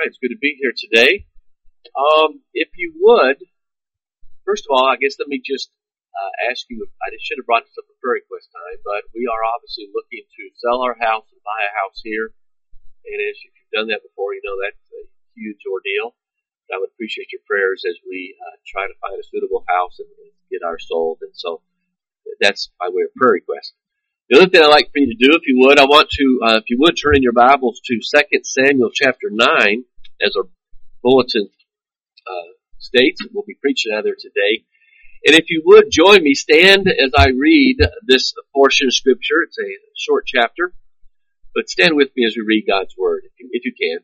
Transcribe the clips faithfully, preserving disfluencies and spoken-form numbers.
right, it's good to be here today. Um, if you would, first of all, I guess let me just uh, ask you, I should have brought this up at prayer request time, but we are obviously looking to sell our house and buy a house here. And as if you've done that before, you know that's a huge ordeal. I would appreciate your prayers as we uh, try to find a suitable house and get ours sold. And so that's by way of prayer request. The other thing I'd like for you to do, if you would, I want to, uh, if you would, turn in your Bibles to Second Samuel chapter nine, as our bulletin uh, states. We'll be preaching out of there today. And if you would, join me, stand as I read this portion of Scripture. It's a short chapter, but stand with me as we read God's Word, if you, if you can.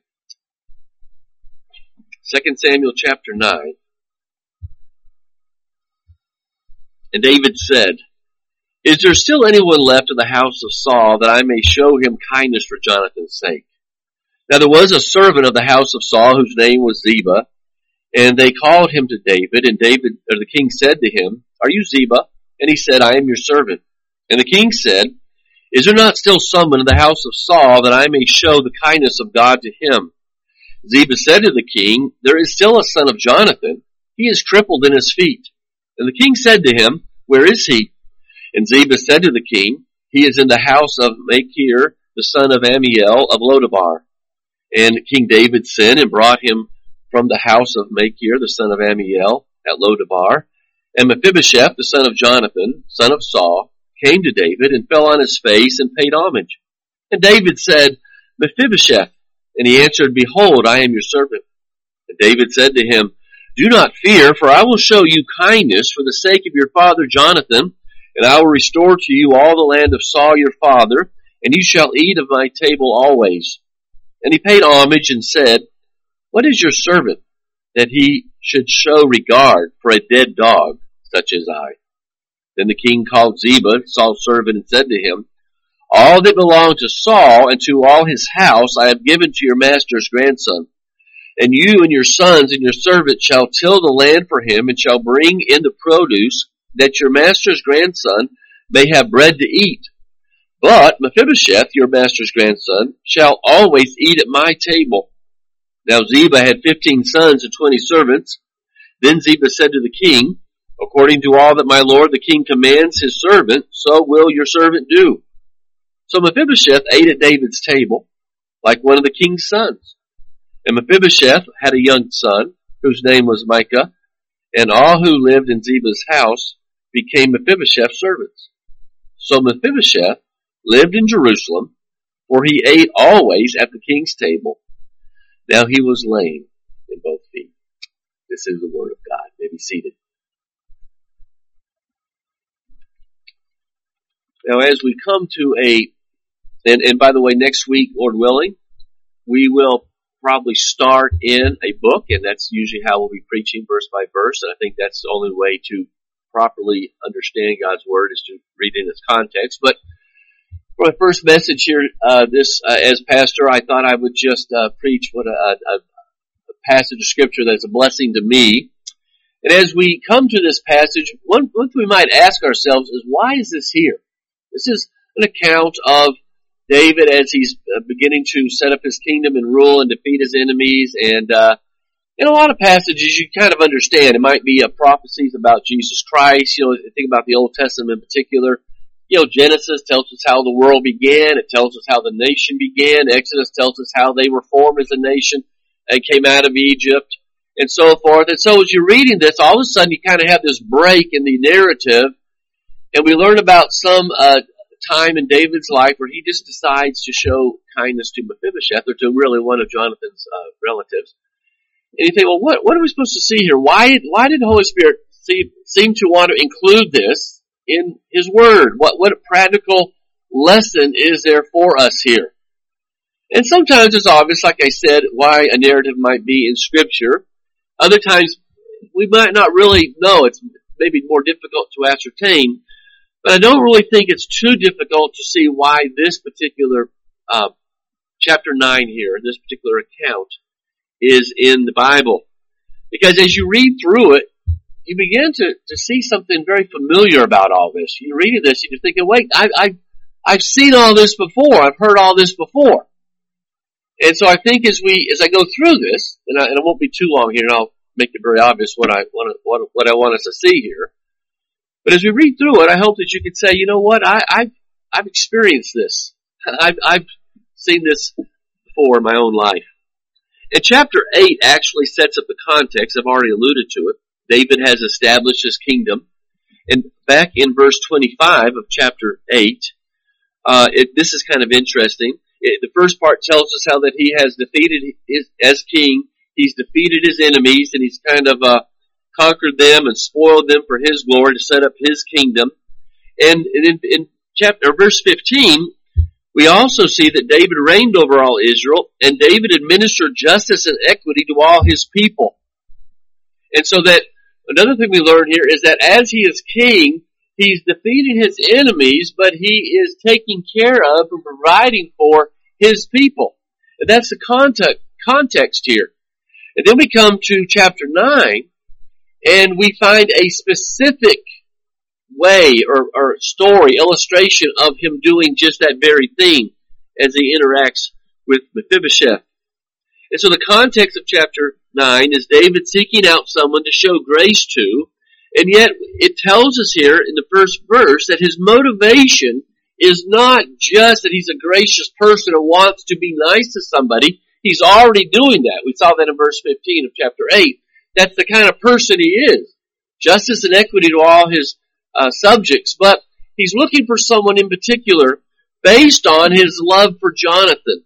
Second Samuel chapter nine. And David said, "Is there still anyone left in the house of Saul that I may show him kindness for Jonathan's sake?" Now there was a servant of the house of Saul whose name was Ziba, and they called him to David, and David, or the king said to him, "Are you Ziba?" And he said, "I am your servant." And the king said, "Is there not still someone in the house of Saul that I may show the kindness of God to him?" Ziba said to the king, "There is still a son of Jonathan. He is crippled in his feet." And the king said to him, "Where is he?" And Ziba said to the king, "He is in the house of Machir, the son of Ammiel of Lodabar." And King David sent and brought him from the house of Machir, the son of Ammiel at Lodabar. And Mephibosheth, the son of Jonathan, son of Saul, came to David and fell on his face and paid homage. And David said, "Mephibosheth." And he answered, "Behold, I am your servant." And David said to him, "Do not fear, for I will show you kindness for the sake of your father Jonathan, and I will restore to you all the land of Saul your father, and you shall eat of my table always." And he paid homage and said, "What is your servant, that he should show regard for a dead dog, such as I?" Then the king called Ziba, Saul's servant, and said to him, "All that belonged to Saul and to all his house I have given to your master's grandson. And you and your sons and your servants shall till the land for him, and shall bring in the produce, that your master's grandson may have bread to eat. But Mephibosheth, your master's grandson, shall always eat at my table." Now Ziba had fifteen sons and twenty servants. Then Ziba said to the king, "According to all that my lord the king commands his servant, so will your servant do." So Mephibosheth ate at David's table, like one of the king's sons. And Mephibosheth had a young son, whose name was Micah, and all who lived in Ziba's house became Mephibosheth's servants. So Mephibosheth lived in Jerusalem, for he ate always at the king's table. Now he was lame in both feet. This is the word of God. You may be seated. Now as we come to a, and, and by the way, next week, Lord willing, we will probably start in a book, and that's usually how we'll be preaching verse by verse, and I think that's the only way to properly understand God's Word is to read it in its context. But for my first message here, uh, this uh, as pastor, I thought I would just uh, preach what a, a, a passage of Scripture that's a blessing to me. And as we come to this passage, one, one thing we might ask ourselves is, why is this here? This is an account of David as he's beginning to set up his kingdom and rule and defeat his enemies. And uh, in a lot of passages, you kind of understand. It might be uh, prophecies about Jesus Christ. You know, think about the Old Testament in particular. You know, Genesis tells us how the world began. It tells us how the nation began. Exodus tells us how they were formed as a nation and came out of Egypt and so forth. And so as you're reading this, all of a sudden you kind of have this break in the narrative, and we learn about some uh time in David's life where he just decides to show kindness to Mephibosheth, or to really one of Jonathan's uh, relatives. And you think, well, what what are we supposed to see here? Why why did the Holy Spirit see, seem to want to include this in His Word? What what practical lesson is there for us here? And sometimes it's obvious, like I said, why a narrative might be in Scripture. Other times we might not really know. It's maybe more difficult to ascertain. But I don't really think it's too difficult to see why this particular uh, chapter nine here, this particular account, is in the Bible. Because as you read through it, you begin to, to see something very familiar about all this. You're reading this and you're thinking, wait, I, I, I've seen all this before. I've heard all this before. And so I think as we, as I go through this, and I, and I won't be too long here, and I'll make it very obvious what I want, what, what I want us to see here. But as we read through it, I hope that you can say, you know what, I, I've, I've experienced this. I've, I've seen this before in my own life. And chapter eight actually sets up the context. I've already alluded to it. David has established his kingdom. And back in verse twenty-five of chapter eight, uh, it, this is kind of interesting. It, the first part tells us how that he has defeated his, as king, he's defeated his enemies, and he's kind of, uh, conquered them and spoiled them for his glory to set up his kingdom. And in, in chapter, verse fifteen, we also see that David reigned over all Israel, and David administered justice and equity to all his people. And so that, another thing we learn here is that as he is king, he's defeating his enemies, but he is taking care of and providing for his people. And that's the context, context here. And then we come to chapter nine, and we find a specific way or, or story, illustration of him doing just that very thing as he interacts with Mephibosheth. And so the context of chapter nine is David seeking out someone to show grace to, and yet it tells us here in the first verse that his motivation is not just that he's a gracious person or wants to be nice to somebody. He's already doing that. We saw that in verse fifteen of chapter eight. That's the kind of person he is. Justice and equity to all his uh, subjects. But he's looking for someone in particular based on his love for Jonathan.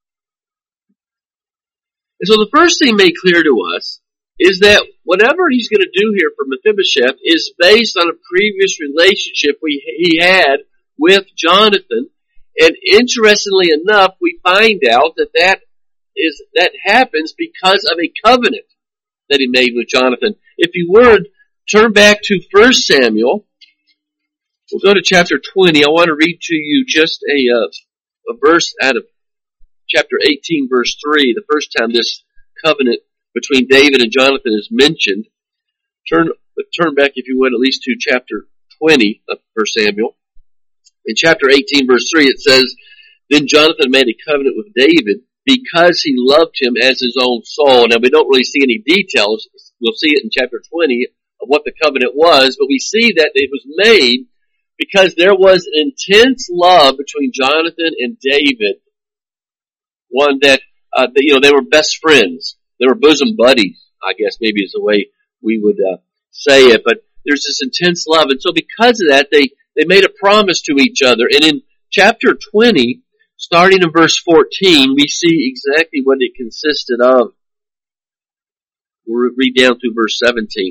And so the first thing made clear to us is that whatever he's going to do here for Mephibosheth is based on a previous relationship we, he had with Jonathan. And interestingly enough, we find out that that is, that happens because of a covenant that he made with Jonathan. If you would, turn back to First Samuel. We'll go to chapter twenty. I want to read to you just a, uh, a verse out of chapter eighteen, verse three, the first time this covenant between David and Jonathan is mentioned. Turn, turn back, if you would, at least to chapter twenty of First Samuel. In chapter eighteen, verse three, it says, "Then Jonathan made a covenant with David because he loved him as his own soul." Now, we don't really see any details. We'll see it in chapter twenty of what the covenant was, but we see that it was made because there was an intense love between Jonathan and David. One that, uh, that, you know, they were best friends. They were bosom buddies, I guess maybe is the way we would uh, say it. But there's this intense love. And so because of that, they, they made a promise to each other. And in chapter twenty, starting in verse fourteen, we see exactly what it consisted of. We'll read down through verse seventeen.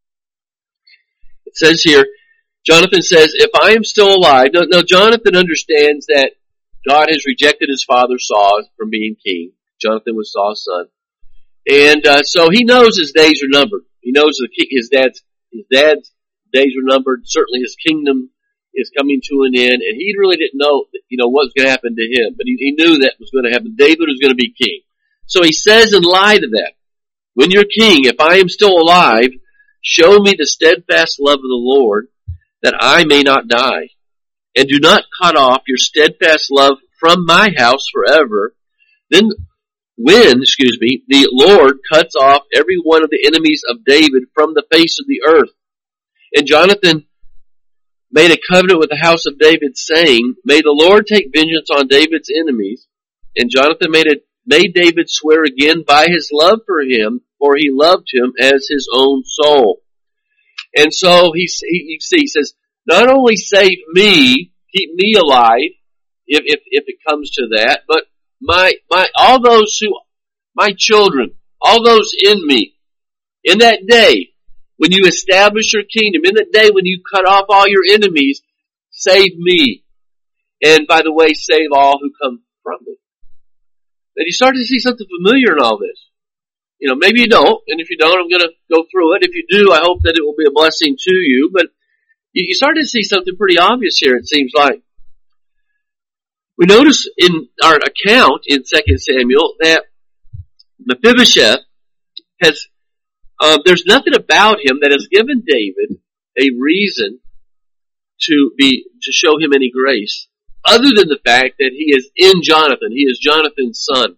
It says here, Jonathan says, "If I am still alive..." Now, now Jonathan understands that God has rejected his father Saul from being king. Jonathan was Saul's son. And uh, so he knows his days are numbered. He knows that his dad's, his dad's days are numbered. Certainly his kingdom is coming to an end. And he really didn't know, you know, what was going to happen to him. But he, he knew that was going to happen. David was going to be king. So he says in light of that, "When you're king, if I am still alive, show me the steadfast love of the Lord, that I may not die. And do not cut off your steadfast love from my house forever. Then when, excuse me, the Lord cuts off every one of the enemies of David from the face of the earth." And Jonathan made a covenant with the house of David, saying, "May the Lord take vengeance on David's enemies." And Jonathan made a, made David swear again by his love for him, for he loved him as his own soul. And so he, he, you see, he says, not only save me, keep me alive, if, if, if it comes to that, but my, my, all those who, my children, all those in me, in that day, when you establish your kingdom, in that day when you cut off all your enemies, save me. And by the way, save all who come from me. And you start to see something familiar in all this. You know, maybe you don't, and if you don't, I'm going to go through it. If you do, I hope that it will be a blessing to you, but you, you start to see something pretty obvious here, it seems like. We notice in our account in Second Samuel that Mephibosheth has, uh, there's nothing about him that has given David a reason to be, to show him any grace, other than the fact that he is in Jonathan. He is Jonathan's son.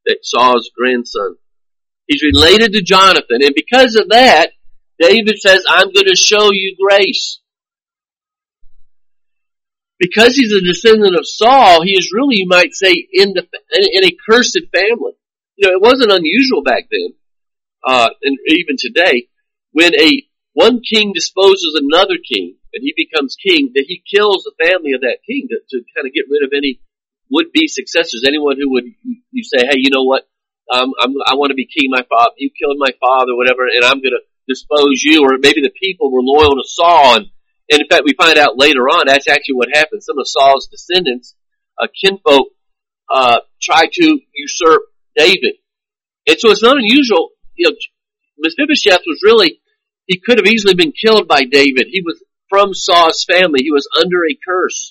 that Saul's grandson. He's related to Jonathan, and because of that, David says, I'm going to show you grace. Because he's a descendant of Saul, he is really, you might say, in the in a cursed family. You know, it wasn't unusual back then, uh, and even today, when a one king disposes another king, and he becomes king, that he kills the family of that king to, to kind of get rid of any would-be successors, anyone who would, you say, hey, you know what, um, I'm, I want to be king, my father, you killed my father, whatever, and I'm going to dispose you, or maybe the people were loyal to Saul, and, and in fact, we find out later on, that's actually what happened. Some of Saul's descendants, uh, kinfolk, uh, tried to usurp David. And so it's not unusual, you know, Mephibosheth was really, he could have easily been killed by David. He was from Saul's family. He was under a curse.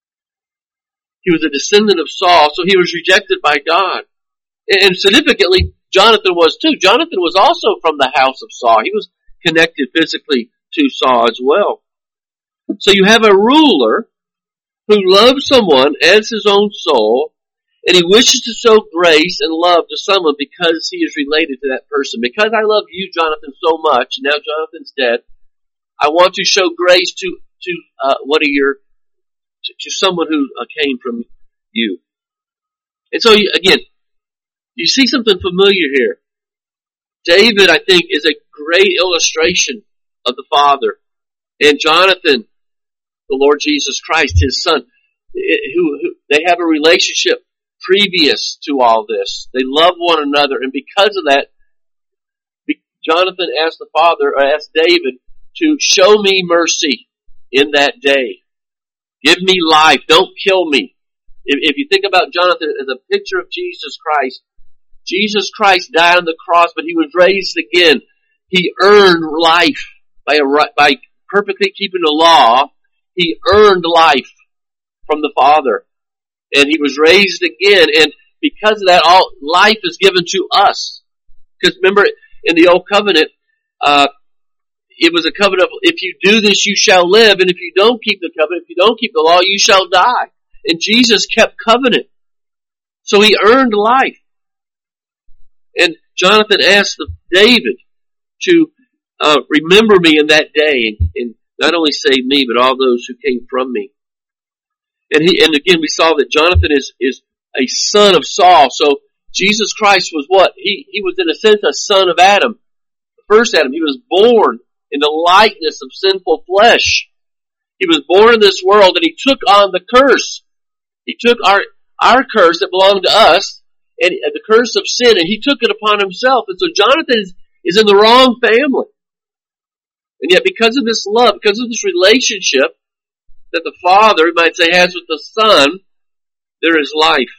He was a descendant of Saul, so he was rejected by God. And significantly, Jonathan was too. Jonathan was also from the house of Saul. He was connected physically to Saul as well. So you have a ruler who loves someone as his own soul, and he wishes to show grace and love to someone because he is related to that person. Because I love you, Jonathan, so much, and now Jonathan's dead, I want to show grace to to uh, one of your to, to someone who uh, came from you. And so you, again, you see something familiar here. David, I think, is a great illustration of the Father, and Jonathan, the Lord Jesus Christ, his son, who, who they have a relationship previous to all this. They love one another, and because of that, Jonathan asked the Father, or asked David, to show me mercy in that day. Give me life. Don't kill me. If, if you think about Jonathan as a picture of Jesus Christ, Jesus Christ died on the cross, but he was raised again. He earned life by a, by perfectly keeping the law. He earned life from the Father, and he was raised again. And because of that, all life is given to us. Because remember, in the Old Covenant, uh, it was a covenant of, if you do this, you shall live, and if you don't keep the covenant, if you don't keep the law, you shall die. And Jesus kept covenant. So he earned life. And Jonathan asked David to uh, remember me in that day, and, and not only save me, but all those who came from me. And he, and again, we saw that Jonathan is, is a son of Saul. So Jesus Christ was what? He, he was in a sense a son of Adam. The first Adam. He was born in the likeness of sinful flesh. He was born in this world, and he took on the curse. He took our, our curse that belonged to us, and the curse of sin, and he took it upon himself. And so Jonathan is, is in the wrong family. And yet because of this love, because of this relationship that the Father, we might say, has with the Son, there is life.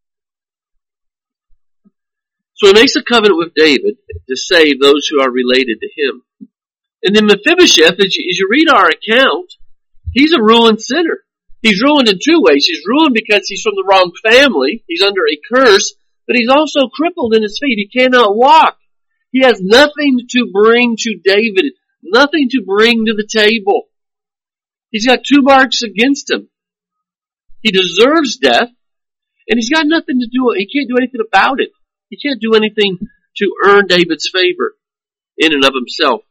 So he makes a covenant with David to save those who are related to him. And then Mephibosheth, as you, as you read our account, he's a ruined sinner. He's ruined in two ways. He's ruined because he's from the wrong family. He's under a curse, but he's also crippled in his feet. He cannot walk. He has nothing to bring to David, nothing to bring to the table. He's got two marks against him. He deserves death, and he's got nothing to do, he can't do anything about it. He can't do anything to earn David's favor in and of himself.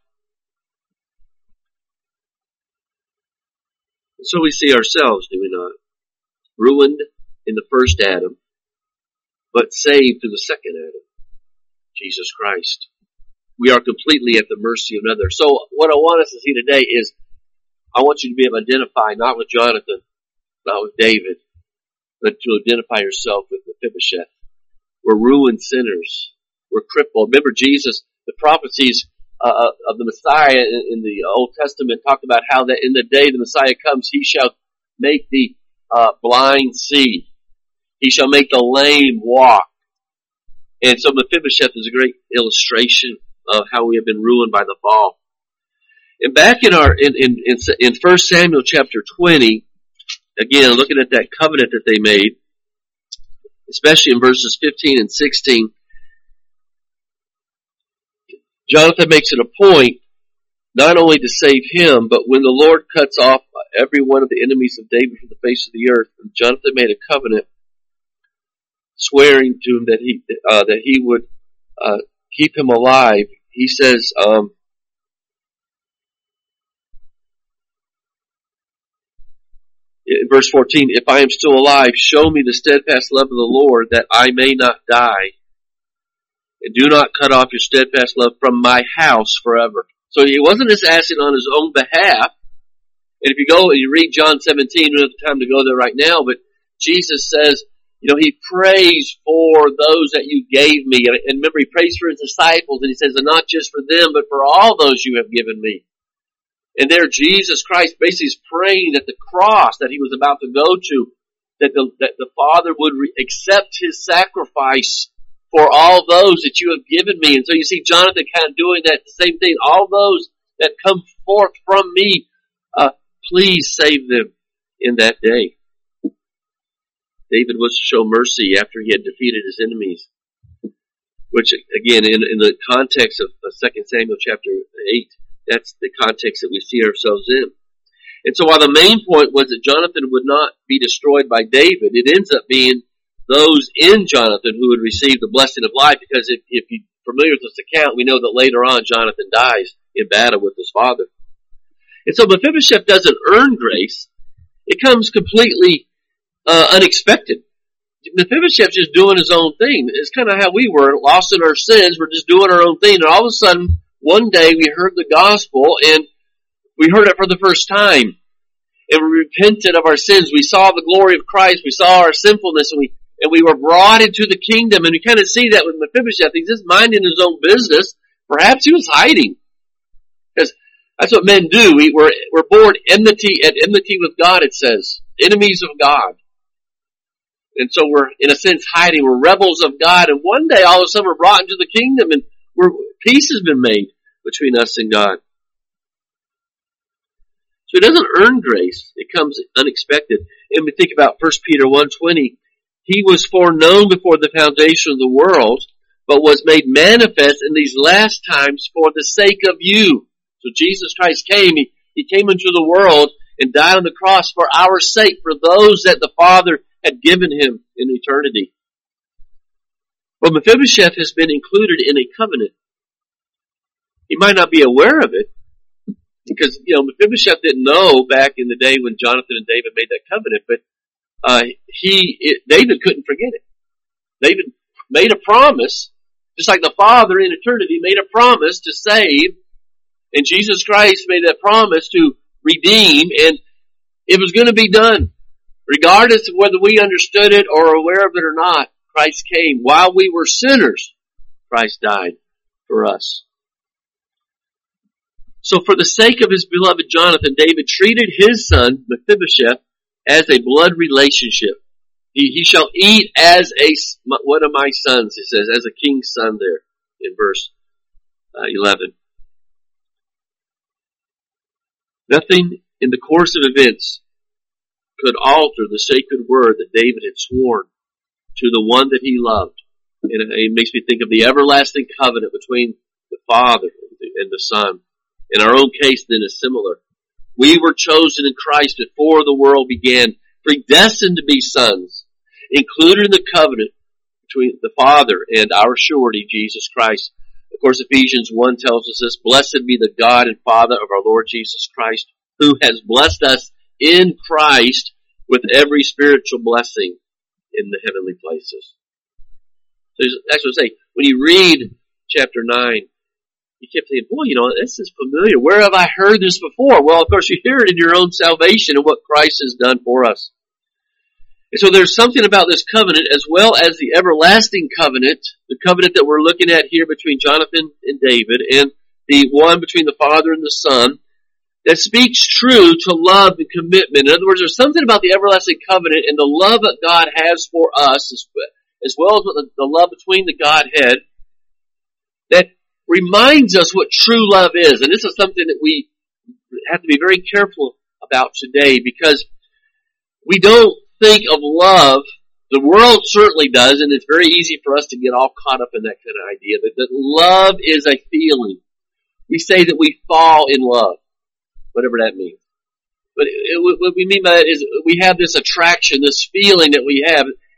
So we see ourselves, do we not? Ruined in the first Adam, but saved through the second Adam, Jesus Christ. We are completely at the mercy of another. So what I want us to see today is, I want you to be able to identify not with Jonathan, not with David, but to identify yourself with Mephibosheth. We're ruined sinners. We're crippled. Remember Jesus, the prophecies uh, of the Messiah in, in the Old Testament talked about how that in the day the Messiah comes, he shall make the uh, blind see. He shall make the lame walk. And so Mephibosheth is a great illustration of how we have been ruined by the fall. And back in our in in in, in First Samuel chapter twenty, again looking at that covenant that they made, especially in verses fifteen and sixteen, Jonathan makes it a point not only to save him, but when the Lord cuts off every one of the enemies of David from the face of the earth, Jonathan made a covenant swearing to him that he uh, that he would uh, keep him alive. He says, um, in verse fourteen, "If I am still alive, show me the steadfast love of the Lord, that I may not die. And do not cut off your steadfast love from my house forever." So he wasn't just asking on his own behalf. And if you go and you read John seventeen, we don't have time to go there right now, but Jesus says, you know, he prays for those that you gave me. And remember, he prays for his disciples, and he says, and not just for them, but for all those you have given me. And there Jesus Christ basically is praying that the cross that he was about to go to, that the, that the Father would re- accept his sacrifice for all those that you have given me. And so you see Jonathan kind of doing that, the same thing. All those that come forth from me, uh, please save them in that day. David was to show mercy after he had defeated his enemies, which again, in, in the context of Second Samuel chapter eight, that's the context that we see ourselves in. And so while the main point was that Jonathan would not be destroyed by David, it ends up being those in Jonathan who would receive the blessing of life, because if, if you're familiar with this account, we know that later on Jonathan dies in battle with his father. And so Mephibosheth doesn't earn grace. It comes completely uh, unexpected. Mephibosheth's just doing his own thing. It's kind of how we were, lost in our sins. We're just doing our own thing. And all of a sudden, one day we heard the gospel, and we heard it for the first time. And we repented of our sins. We saw the glory of Christ. We saw our sinfulness, and we and we were brought into the kingdom. And we kind of see that with Mephibosheth. He's just minding his own business. Perhaps he was hiding. Because that's what men do. We, we're, we're born enmity at enmity with God, it says. Enemies of God. And so we're, in a sense, hiding. We're rebels of God. And one day, all of a sudden, we're brought into the kingdom, and we're, peace has been made between us and God. So he doesn't earn grace. It comes unexpected. And we think about First Peter one twenty. He was foreknown before the foundation of the world, but was made manifest in these last times for the sake of you. So Jesus Christ came. He, he came into the world and died on the cross for our sake, for those that the Father had given him in eternity. Well, Mephibosheth has been included in a covenant. He might not be aware of it, because, you know, Mephibosheth didn't know back in the day when Jonathan and David made that covenant, but uh, he, it, David couldn't forget it. David made a promise, just like the Father in eternity made a promise to save, and Jesus Christ made that promise to redeem, and it was going to be done. Regardless of whether we understood it or aware of it or not, Christ came. While we were sinners, Christ died for us. So for the sake of his beloved Jonathan, David treated his son, Mephibosheth, as a blood relationship. He, he shall eat as a, one of my sons, he says, as a king's son there in verse uh, eleven. Nothing in the course of events could alter the sacred word that David had sworn to the one that he loved. And it makes me think of the everlasting covenant between the Father and the Son. In our own case, then, is similar. We were chosen in Christ before the world began, predestined to be sons, included in the covenant between the Father and our surety, Jesus Christ. Of course, Ephesians one tells us this: blessed be the God and Father of our Lord Jesus Christ, who has blessed us in Christ with every spiritual blessing in the heavenly places. So that's what I say. When you read chapter nine, you kept thinking, boy, you know, this is familiar. Where have I heard this before? Well, of course, you hear it in your own salvation and what Christ has done for us. And so there's something about this covenant, as well as the everlasting covenant, the covenant that we're looking at here between Jonathan and David, and the one between the Father and the Son, that speaks true to love and commitment. In other words, there's something about the everlasting covenant and the love that God has for us, as, as well as the, the love between the Godhead, that reminds us what true love is. And this is something that we have to be very careful about today, because we don't think of love. The world certainly does, and it's very easy for us to get all caught up in that kind of idea, that, that love is a feeling. We say that we fall in love, whatever that means. But it, what we mean by that is we have this attraction, this feeling that we have.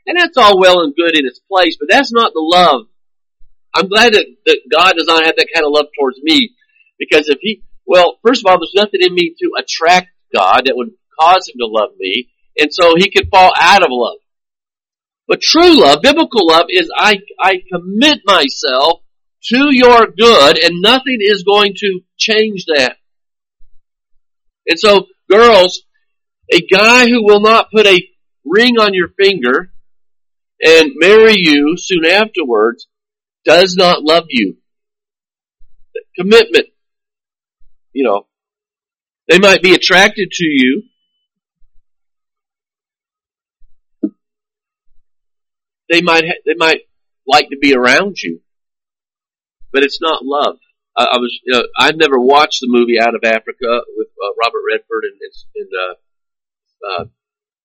And that's all well and good in its place, but that's not the love. I'm glad that, that God does not have that kind of love towards me, because if he, well, first of all, there's nothing in me to attract God that would cause him to love me, and so he could fall out of love. But true love, biblical love, is I, I commit myself to your good, and nothing is going to change that. And so, girls, a guy who will not put a ring on your finger and marry you soon afterwards does not love you. Commitment. You know, they might be attracted to you. They might ha- they might like to be around you, but it's not love. I, I was you know, I've never watched the movie Out of Africa with uh, Robert Redford and, and uh, uh,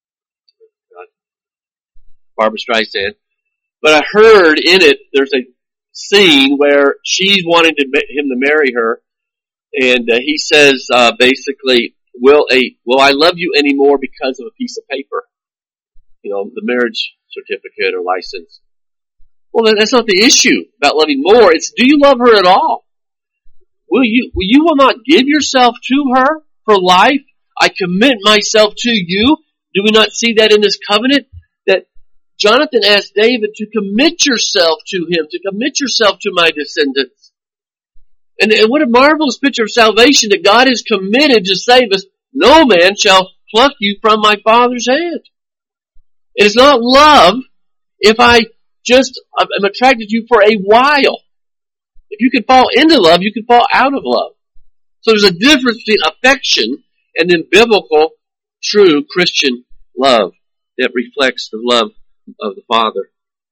Barbara Streisand, but I heard in it there's a scene where she's wanting to, him to marry her, and uh, he says uh, basically, "Will a will I love you anymore because of a piece of paper?" You know, the marriage certificate or license. Well, that's not the issue about loving more. It's, do you love her at all? Will you, will you will not give yourself to her for life? I commit myself to you. Do we not see that in this covenant? That Jonathan asked David to commit yourself to him, to commit yourself to my descendants. And, and what a marvelous picture of salvation, that God is committed to save us. No man shall pluck you from my Father's hand. It is not love if I just am attracted to you for a while. If you can fall into love, you can fall out of love. So there's a difference between affection and then biblical, true Christian love that reflects the love of the Father.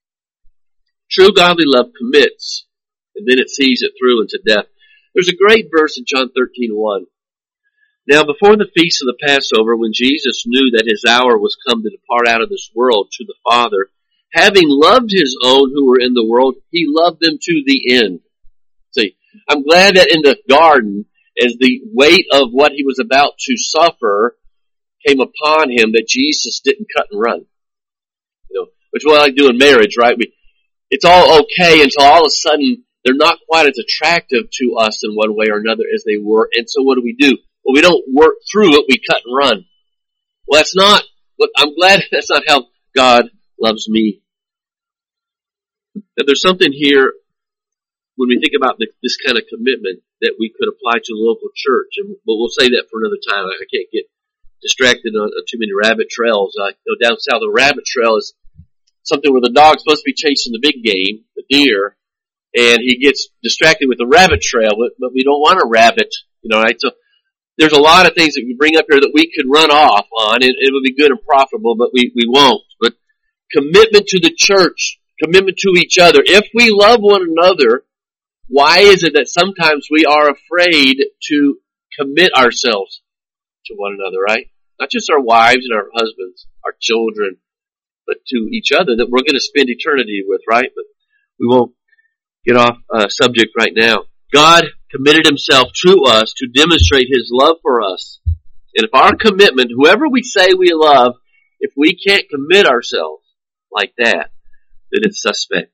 True godly love commits, and then it sees it through into death. There's a great verse in John thirteen one. Now before the feast of the Passover, when Jesus knew that his hour was come to depart out of this world to the Father, having loved his own who were in the world, he loved them to the end. See, I'm glad that in the garden, as the weight of what he was about to suffer came upon him, that Jesus didn't cut and run. You know, which is what I do in marriage, right? We, it's all okay until all of a sudden they're not quite as attractive to us in one way or another as they were. And so what do we do? Well, we don't work through it, we cut and run. Well, that's not, I'm glad that's not how God loves me. Now, there's something here when we think about the, this kind of commitment that we could apply to the local church, and but we'll say that for another time. I can't get distracted on, on too many rabbit trails. Uh, you know, down south, the rabbit trail is something where the dog's supposed to be chasing the big game, the deer, and he gets distracted with the rabbit trail, but, but we don't want a rabbit, you know, right? So there's a lot of things that we bring up here that we could run off on, and it would be good and profitable, but we, we won't. But commitment to the church, commitment to each other. If we love one another, why is it that sometimes we are afraid to commit ourselves to one another, right? Not just our wives and our husbands, our children, but to each other that we're going to spend eternity with, right? But we won't get off uh, subject right now. God committed himself to us to demonstrate his love for us. And if our commitment, whoever we say we love, if we can't commit ourselves like that, then it's suspect.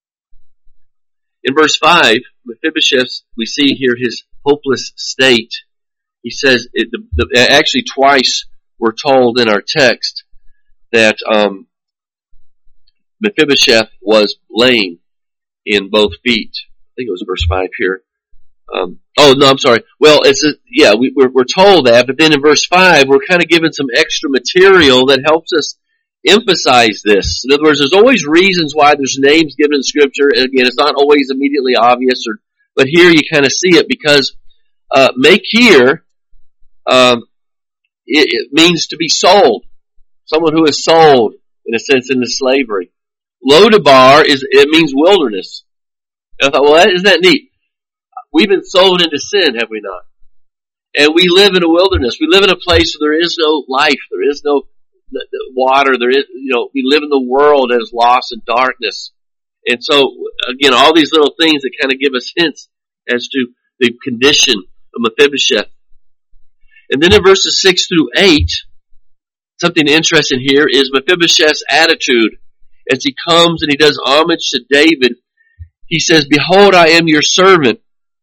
In verse five, Mephibosheth, we see here his hopeless state. He says, it, the, the, actually twice we're told in our text that um, Mephibosheth was lame in both feet. I think it was verse five here. Um, oh, no, I'm sorry. Well, it's a, yeah, we, we're, we're told that, but then in verse five, we're kind of given some extra material that helps us emphasize this. In other words, there's always reasons why there's names given in Scripture, and again, it's not always immediately obvious, or but here you kind of see it, because uh, Makir um, it, it means to be sold. Someone who is sold, in a sense, into slavery. Lodabar is it means wilderness. And I thought, well, that, isn't that neat? We've been sold into sin, have we not? And we live in a wilderness. We live in a place where there is no life. There is no water. There is, you know, we live in the world as lost in darkness. And so, again, all these little things that kind of give us hints as to the condition of Mephibosheth. And then in verses six through eight, something interesting here is Mephibosheth's attitude. as he comes and he does homage to David, he says, "Behold, I am your servant."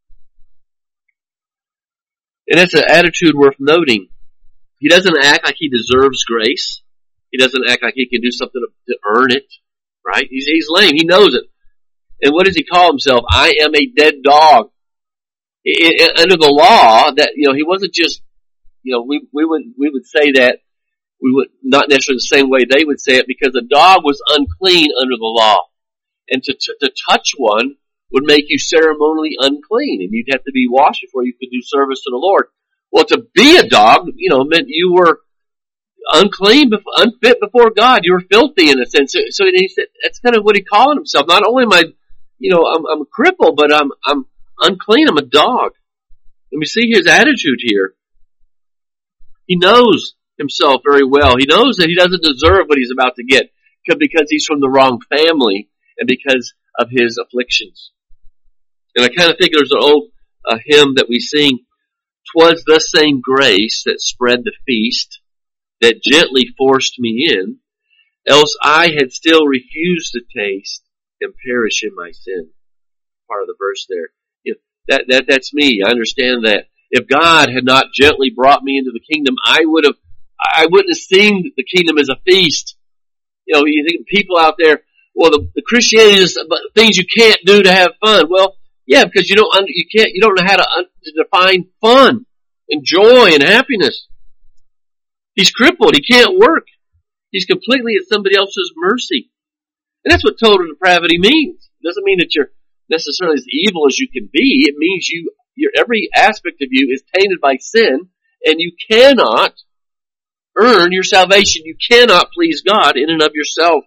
And that's an attitude worth noting. He doesn't act like he deserves grace. He doesn't act like he can do something to, to earn it. Right? He's, he's lame. He knows it. And what does he call himself? I am a dead dog. It, it, under the law, that, you know, he wasn't just, you know, we, we would, we would say that, we would, not necessarily the same way they would say it, because a dog was unclean under the law. And to, to, to touch one would make you ceremonially unclean, and you'd have to be washed before you could do service to the Lord. Well, to be a dog, you know, meant you were unclean, unfit before God. You were filthy in a sense. So, so he said, that's kind of what he called himself. Not only am I, you know, I'm, I'm a cripple, but I'm, I'm unclean. I'm a dog. And we see his attitude here. He knows himself very well. He knows that he doesn't deserve what he's about to get because he's from the wrong family and because of his afflictions. And I kind of think there's an old uh, hymn that we sing, "'Twas the same grace that spread the feast, that gently forced me in, else I had still refused to taste and perish in my sin." Part of the verse there. You know, that, that, that's me. I understand that. If God had not gently brought me into the kingdom, I would have, I wouldn't have seen the kingdom as a feast. You know, you think people out there, well, the, the Christianity is things you can't do to have fun. Well, yeah, because you don't, you can't, you don't know how to, to define fun and joy and happiness. He's crippled. He can't work. He's completely at somebody else's mercy. And that's what total depravity means. It doesn't mean that you're necessarily as evil as you can be. It means you, your every aspect of you is tainted by sin, and you cannot earn your salvation. You cannot please God in and of yourself.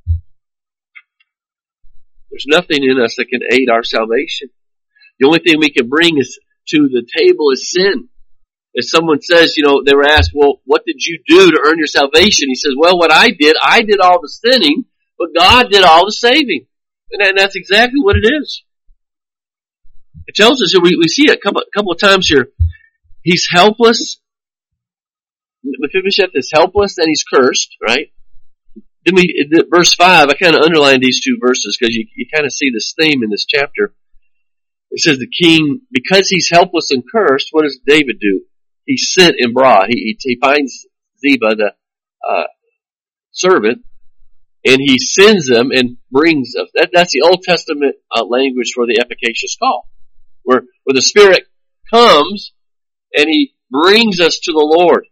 There's nothing in us that can aid our salvation. The only thing we can bring is to the table is sin. If someone says, you know, they were asked, well, what did you do to earn your salvation? He says, well, what I did, I did all the sinning, but God did all the saving. And that's exactly what it is. It tells us, we, we see it a couple, a couple of times here. He's helpless. Mephibosheth is helpless and he's cursed, right? Then we, verse five, I kind of underlined these two verses because you, you kind of see this theme in this chapter. It says the king, because he's helpless and cursed, what does David do? He sent and brought. He, he finds Ziba, the uh, servant, and he sends them and brings them. That, that's the Old Testament uh, language for the efficacious call, where where the Spirit comes and he brings us to the Lord.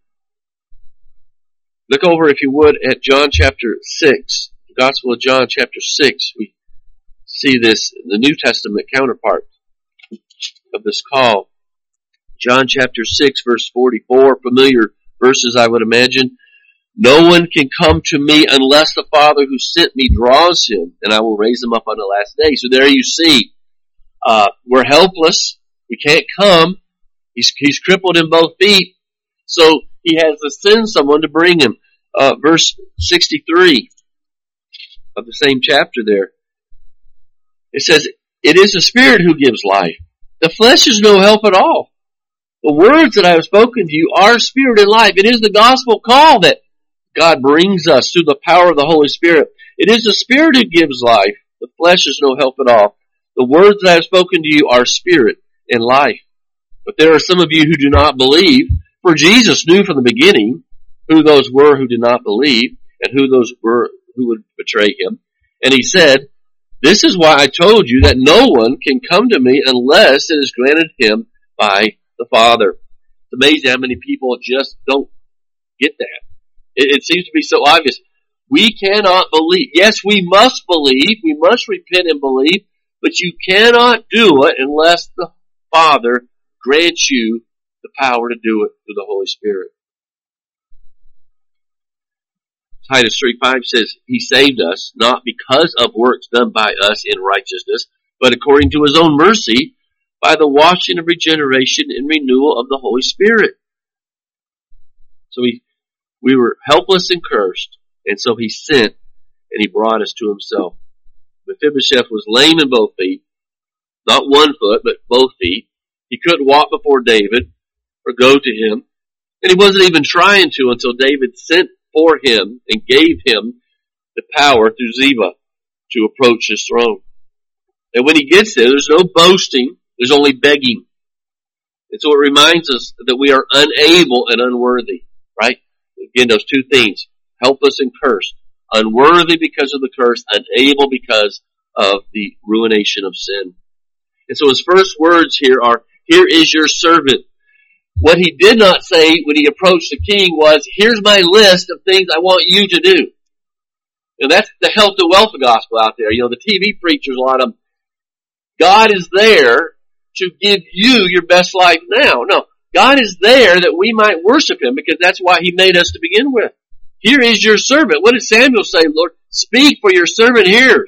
Look over, if you would, at John chapter six, the Gospel of John chapter six. We see this, the New Testament counterpart of this call. John chapter six, verse forty-four, familiar verses, I would imagine. No one can come to me unless the Father who sent me draws him, and I will raise him up on the last day. So there you see, uh, we're helpless. We can't come. He's, he's crippled in both feet. So he has to send someone to bring him. Uh, verse sixty-three of the same chapter there. It says, it is the Spirit who gives life. The flesh is no help at all. The words that I have spoken to you are spirit and life. It is the gospel call that God brings us through the power of the Holy Spirit. It is the Spirit who gives life. The flesh is no help at all. The words that I have spoken to you are spirit and life. But there are some of you who do not believe, for Jesus knew from the beginning who those were who did not believe and who those were who would betray him. And he said, this is why I told you that no one can come to me unless it is granted him by the Father. It's amazing how many people just don't get that. It, it seems to be so obvious. We cannot believe. Yes, we must believe. We must repent and believe. But you cannot do it unless the Father grants you the power to do it through the Holy Spirit. Titus three five says, he saved us not because of works done by us in righteousness, but according to his own mercy, by the washing of regeneration and renewal of the Holy Spirit. So we, we were helpless and cursed, and so he sent and he brought us to himself. Mephibosheth was lame in both feet, not one foot, but both feet. He couldn't walk before David or go to him, and he wasn't even trying to until David sent for him and gave him the power through Ziba to approach his throne. And when he gets there, there's no boasting, there's only begging. And so it reminds us that we are unable and unworthy, right? Again, those two things, helpless and cursed. Unworthy because of the curse, unable because of the ruination of sin. And so his first words here are, here is your servant. What he did not say when he approached the king was, here's my list of things I want you to do. You know, that's the health and wealth gospel out there. You know, the T V preachers, a lot of them, God is there to give you your best life now. No, God is there that we might worship him because that's why he made us to begin with. Here is your servant. What did Samuel say, Lord? Speak, for your servant hears.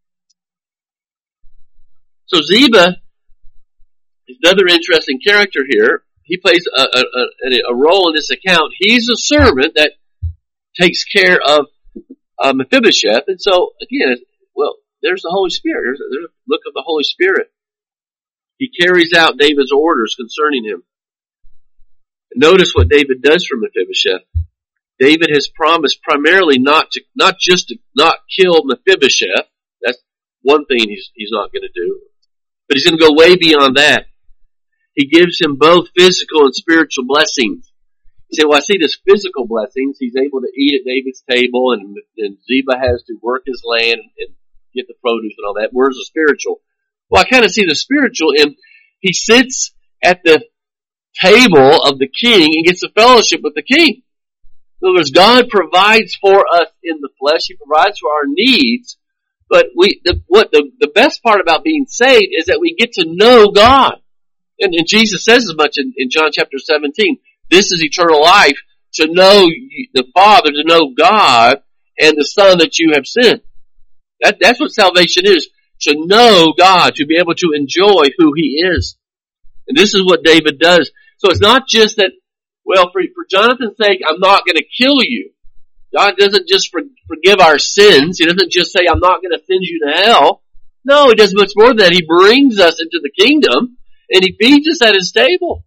So Ziba is another interesting character here. He plays a, a, a, a role in this account. He's a servant that takes care of uh, Mephibosheth. And so, again, well, there's the Holy Spirit. There's a, there's a look of the Holy Spirit. He carries out David's orders concerning him. Notice what David does for Mephibosheth. David has promised primarily not to, not just to not kill Mephibosheth. That's one thing he's, he's not going to do. But he's going to go way beyond that. He gives him both physical and spiritual blessings. You say, well, I see this physical blessings. He's able to eat at David's table, and, and Ziba has to work his land and get the produce and all that. Where's the spiritual? Well, I kind of see the spiritual in he sits at the table of the king and gets a fellowship with the king. In other words, God provides for us in the flesh. He provides for our needs. But we, the, what the, the best part about being saved is that we get to know God. And, and Jesus says as much in, in John chapter seventeen. This is eternal life, to know the Father, to know God, and the Son that you have sent. That, that's what salvation is. To know God, to be able to enjoy who He is. And this is what David does. So it's not just that, well, for, for Jonathan's sake, I'm not going to kill you. God doesn't just for, forgive our sins. He doesn't just say, I'm not going to send you to hell. No, He does much more than that. He brings us into the kingdom, and He feeds us at His table.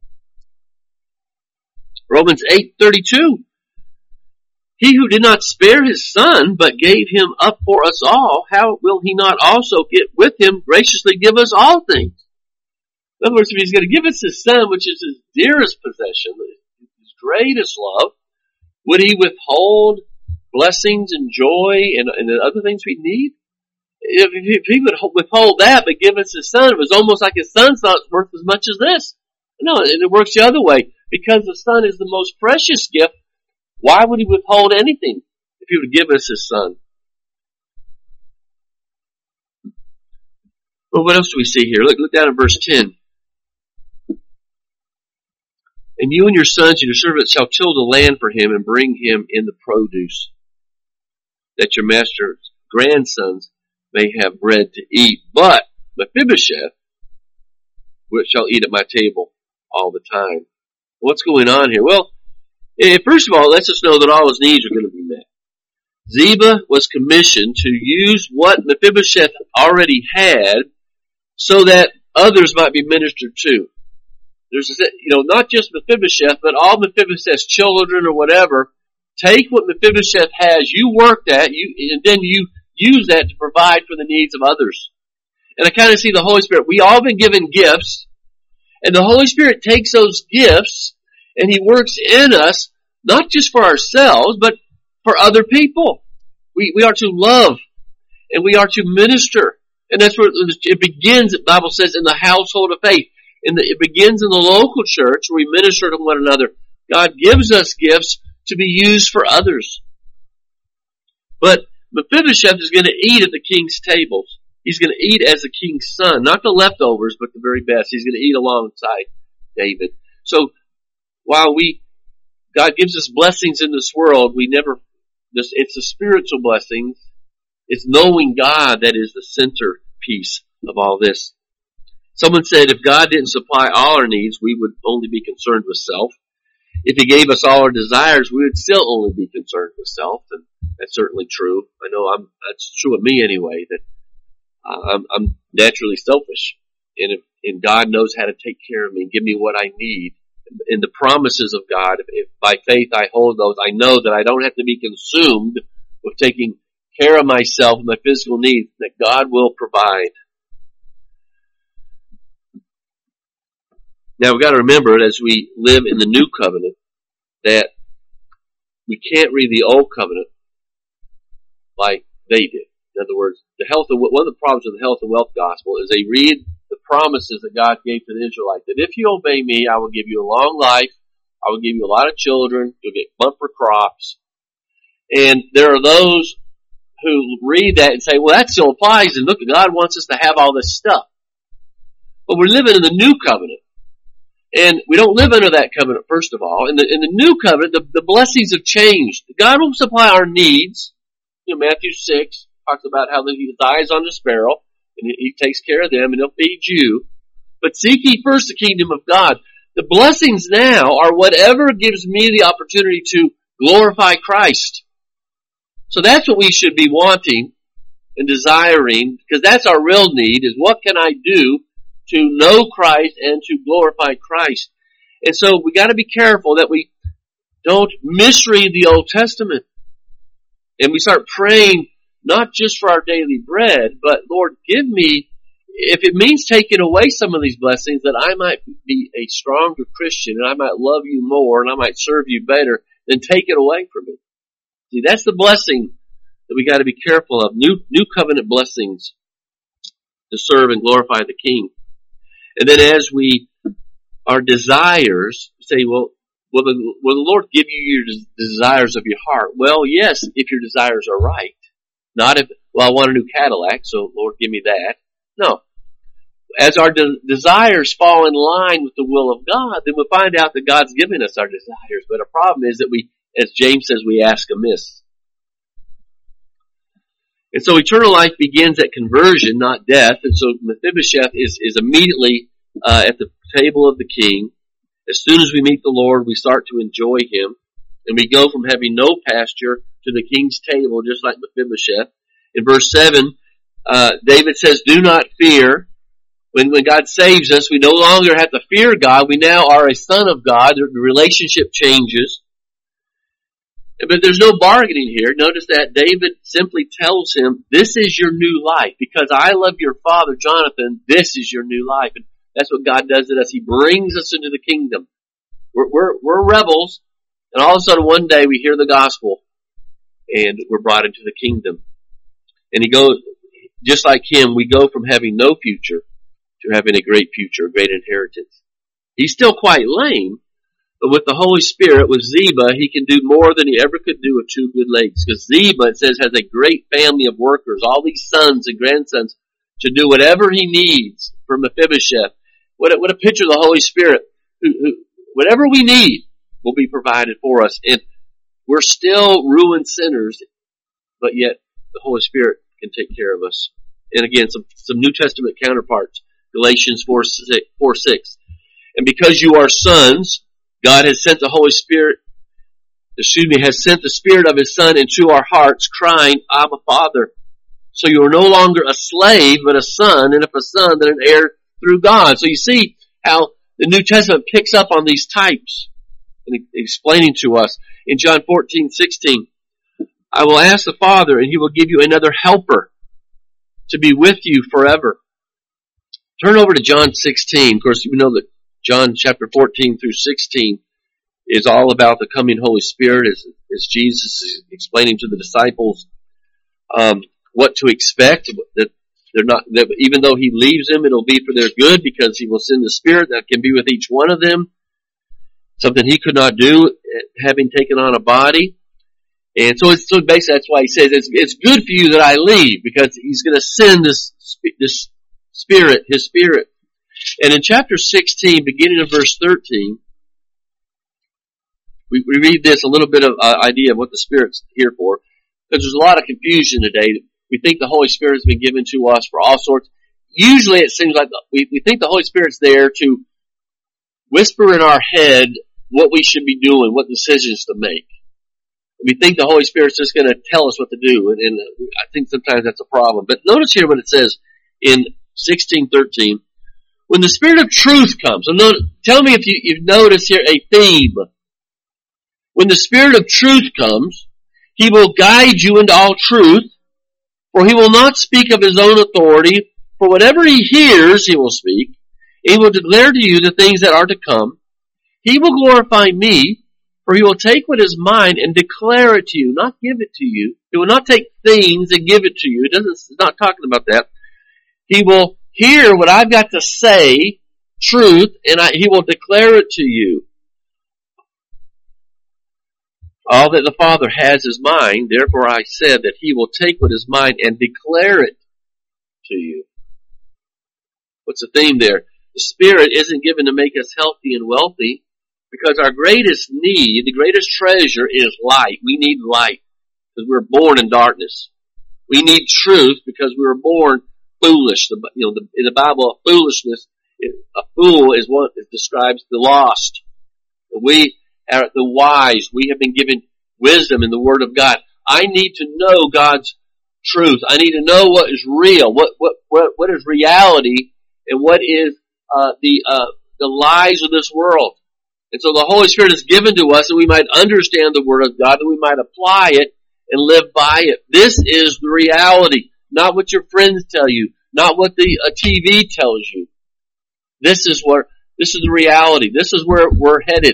Romans eight thirty-two. He who did not spare His Son, but gave Him up for us all, how will He not also get with Him graciously give us all things? In other words, if He's going to give us His Son, which is His dearest possession, His greatest love, would He withhold blessings and joy and, and the other things we need? If, if He would withhold that but give us His Son, it was almost like His Son's not worth as much as this. No, it works the other way. Because the Son is the most precious gift, why would He withhold anything if He would give us His Son? Well, what else do we see here? Look, look down at verse ten. And you and your sons and your servants shall till the land for him and bring him in the produce, that your master's grandsons may have bread to eat. But Mephibosheth, which shall eat at my table all the time. What's going on here? Well, first of all, let's just know that all his needs are going to be met. Ziba was commissioned to use what Mephibosheth already had so that others might be ministered to. There's, you know, not just Mephibosheth, but all Mephibosheth's children or whatever. Take what Mephibosheth has, you work that, you, and then you use that to provide for the needs of others. And I kind of see the Holy Spirit. We all been given gifts. And the Holy Spirit takes those gifts and He works in us, not just for ourselves, but for other people. We, we are to love and we are to minister. And that's where it begins, the Bible says, in the household of faith. In the, it begins in the local church where we minister to one another. God gives us gifts to be used for others. But Mephibosheth is going to eat at the king's tables. He's going to eat as the king's son, not the leftovers, but the very best. He's going to eat alongside David. So while we, God gives us blessings in this world, we never, this, it's the spiritual blessings. It's knowing God that is the centerpiece of all this. Someone said if God didn't supply all our needs, we would only be concerned with self. If He gave us all our desires, we would still only be concerned with self. And that's certainly true. I know I'm, that's true of me anyway, that I'm, I'm naturally selfish, and if, and God knows how to take care of me and give me what I need. In the promises of God, if, if by faith I hold those, I know that I don't have to be consumed with taking care of myself and my physical needs, that God will provide. Now we've got to remember, as we live in the new covenant, that we can't read the old covenant like they did. In other words, the health of, one of the problems with the health and wealth gospel is they read the promises that God gave to the Israelites, that if you obey me, I will give you a long life, I will give you a lot of children, you'll get bumper crops. And there are those who read that and say, well, that still applies, and look, God wants us to have all this stuff. But we're living in the new covenant. And we don't live under that covenant, first of all. In the, in the new covenant, the, the blessings have changed. God will supply our needs. You know, Matthew six talks about how He eyes on the sparrow, and He takes care of them, and He'll feed you. But seek ye first the kingdom of God. The blessings now are whatever gives me the opportunity to glorify Christ. So that's what we should be wanting and desiring, because that's our real need, is what can I do to know Christ and to glorify Christ. And so we got to be careful that we don't misread the Old Testament. And we start praying not just for our daily bread, but Lord, give me, if it means taking away some of these blessings, that I might be a stronger Christian and I might love you more and I might serve you better, then take it away from me. See, that's the blessing that we got to be careful of. New, new covenant blessings to serve and glorify the King. And then as we, our desires, say, well, will the, will the Lord give you your desires of your heart? Well, yes, if your desires are right. Not if, well, I want a new Cadillac, so Lord, give me that. No. As our de- desires fall in line with the will of God, then we'll find out that God's given us our desires. But a problem is that we, as James says, we ask amiss. And so eternal life begins at conversion, not death. And so Mephibosheth is, is immediately uh, at the table of the king. As soon as we meet the Lord, we start to enjoy Him. And we go from having no pasture to the king's table, just like Mephibosheth. In verse seven, uh, David says, do not fear. When, when God saves us, we no longer have to fear God. We now are a son of God. The relationship changes. But there's no bargaining here. Notice that David simply tells him, this is your new life. Because I love your father, Jonathan, this is your new life. And that's what God does to us. He brings us into the kingdom. We're, we're, we're rebels. And all of a sudden one day we hear the gospel and we're brought into the kingdom. And he goes, just like him, we go from having no future to having a great future, a great inheritance. He's still quite lame. But with the Holy Spirit, with Ziba, he can do more than he ever could do with two good legs. Because Ziba, it says, has a great family of workers, all these sons and grandsons, to do whatever he needs for Mephibosheth. What a, what a picture of the Holy Spirit. Who, who, whatever we need will be provided for us. And we're still ruined sinners, but yet the Holy Spirit can take care of us. And again, some, some New Testament counterparts. Galatians four six. And because you are sons, God has sent the Holy Spirit, excuse me, has sent the Spirit of His Son into our hearts, crying, Abba, Father. So you are no longer a slave, but a son, and if a son, then an heir through God. So you see how the New Testament picks up on these types and explaining to us. In John fourteen sixteen, I will ask the Father, and He will give you another helper to be with you forever. Turn over to John sixteen. Of course, you know that John chapter fourteen through sixteen is all about the coming Holy Spirit, as, as Jesus is explaining to the disciples um, what to expect. That they're not, that even though He leaves them, it'll be for their good, because He will send the Spirit that can be with each one of them. Something He could not do, having taken on a body. And so, it's, so basically, that's why He says it's, it's good for you that I leave, because He's going to send this this Spirit, His Spirit. And in chapter sixteen, beginning of verse thirteen, we, we read this, a little bit of uh, idea of what the Spirit's here for, because there's a lot of confusion today. We think the Holy Spirit has been given to us for all sorts. Usually it seems like we, we think the Holy Spirit's there to whisper in our head what we should be doing, what decisions to make. We think the Holy Spirit's just going to tell us what to do, and, and I think sometimes that's a problem. But notice here what it says in sixteen thirteen. When the Spirit of truth comes, and notice, tell me if you, you've noticed here a theme. When the Spirit of truth comes, He will guide you into all truth. For he will not speak of his own authority, for whatever he hears he will speak. He will declare to you the things that are to come. He will glorify me, for he will take what is mine and declare it to you, not give it to you. He will not take things and give it to you. It doesn't, it's not talking about that. He will hear what I've got to say, truth, and I, he will declare it to you. All that the Father has is mine, therefore I said that he will take what is mine and declare it to you. What's the theme there? The Spirit isn't given to make us healthy and wealthy, because our greatest need, the greatest treasure is light. We need light, because we're born in darkness. We need truth, because we were born foolish. The, you know, the, in the Bible, foolishness, a fool is what it describes the lost. We are the wise. We have been given wisdom in the Word of God. I need to know God's truth. I need to know what is real, what what what, what is reality, and what is uh, the uh, the lies of this world. And so the Holy Spirit is given to us that we might understand the Word of God, that we might apply it and live by it. This is the reality, not what your friends tell you, not what the uh, T V tells you. This is where this is the reality. This is where we're headed.